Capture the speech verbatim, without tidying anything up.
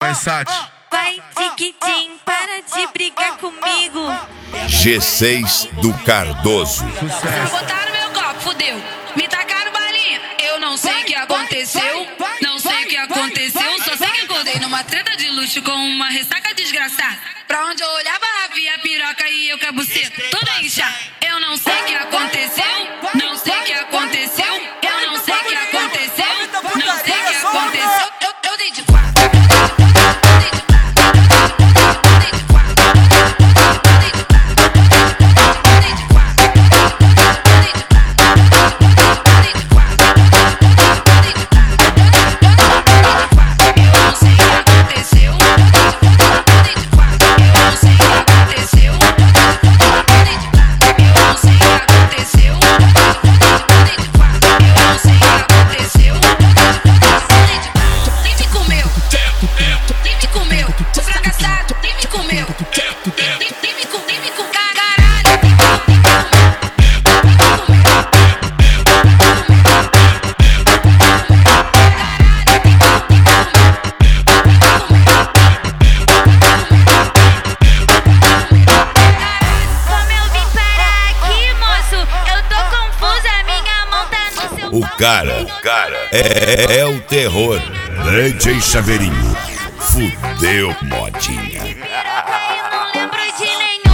Vai, Sati. Vai, Tiquitim, para de brigar comigo. G seis do Cardoso. Sucesso. Botaram meu copo, fudeu. Me tacaram balinha. Eu não sei o que aconteceu. Não sei o que aconteceu. Só sei que acordei numa treta de luxo com uma ressaca desgraçada. Pra onde eu olhava, havia piroca e eu com a buceta toda inchada. Eu não sei o que aconteceu. Não sei o que aconteceu. Eu não sei o que aconteceu. Não sei o que aconteceu. Eu, eu dei de quatro. O cara, o cara é, é o terror. D J Chaveirinho, fudeu modinha. Não lembro de nenhum.